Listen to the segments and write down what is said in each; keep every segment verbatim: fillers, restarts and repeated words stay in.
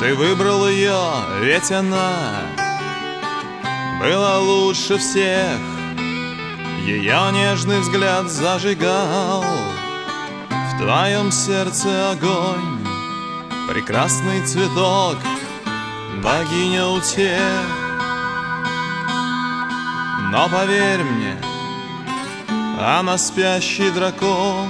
Ты выбрал ее, ведь она была лучше всех. Ее нежный взгляд зажигал в твоем сердце огонь. Прекрасный цветок, богиня утех. Но поверь мне, она спящий дракон.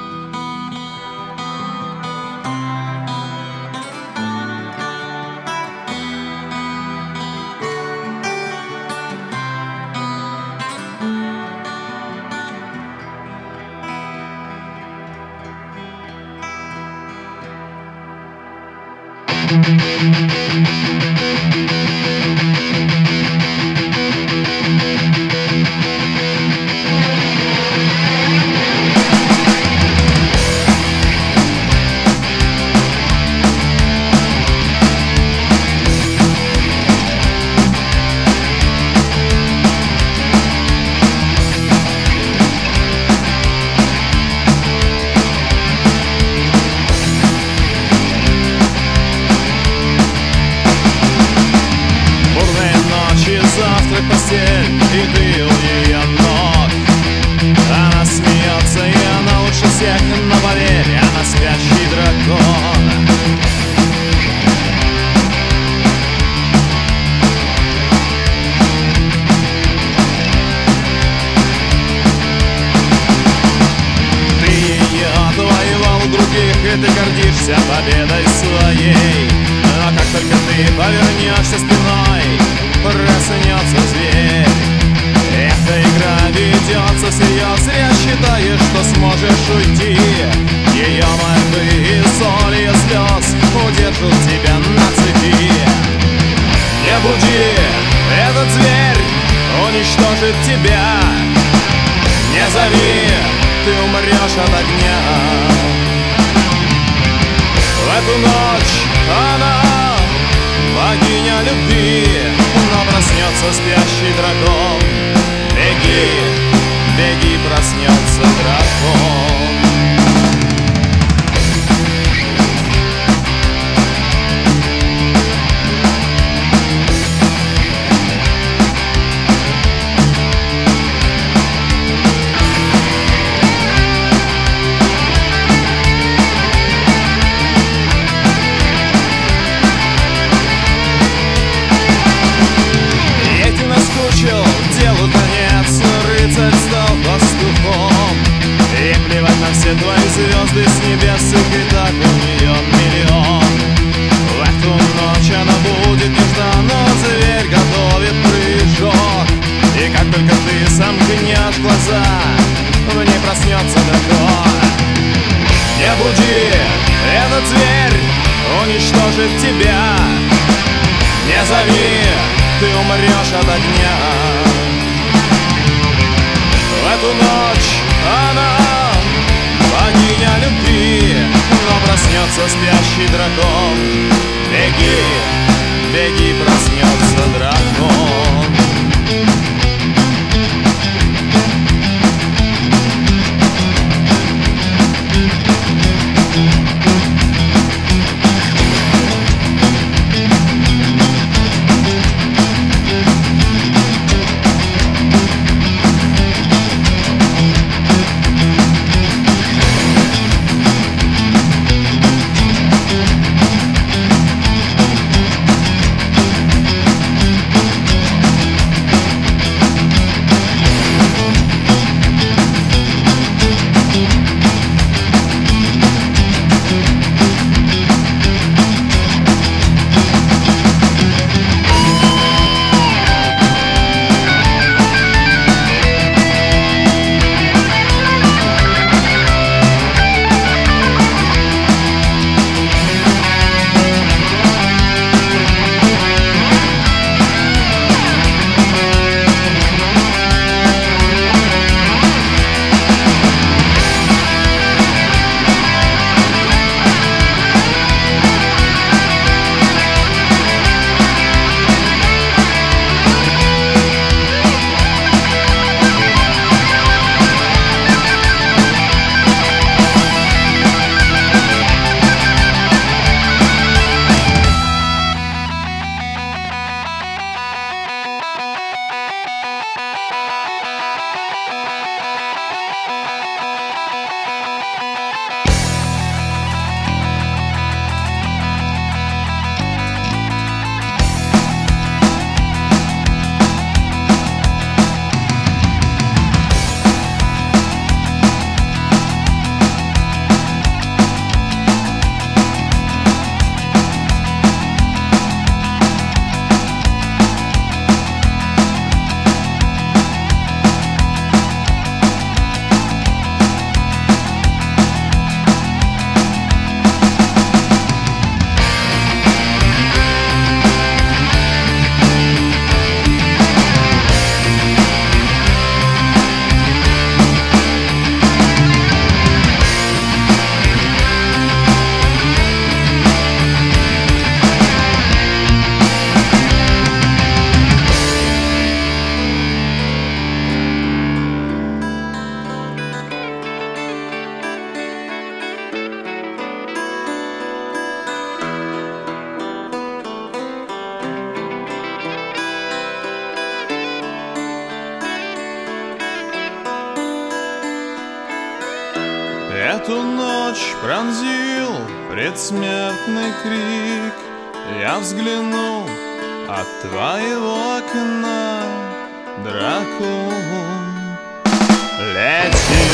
Постель, и ты у ее ног. Она смеется, и она лучше всех. Но поверь, она спящий дракон. Ты ее отвоевал у других, и ты гордишься победой своей. Но как только ты повернешься спиной, проснется зверь. Эта игра ведется всерьез. Зря считаешь, что сможешь уйти. Ее мольбы и соль, ее слез удержат тебя на цепи. Не буди, этот зверь уничтожит тебя. Не зови, ты умрешь от огня. В эту ночь она богиня любви. Но проснется спящий дракон. Беги, беги, проснется дракон. Делу конец, рыцарь стал пастухом. И плевать на все твои звезды с небес, и так у нее миллион. В эту ночь она будет нежна, но зверь готовит прыжок. И как только ты сомкнешь глаза, в ней проснется дракон. Не буди, этот зверь уничтожит тебя. Не зови, ты умрешь от огня. В эту ночь она богиня любви. Но проснется спящий дракон. Беги, беги, проснется дракон. Эту ночь пронзил предсмертный крик. Я взглянул от твоего окна, дракон. Лети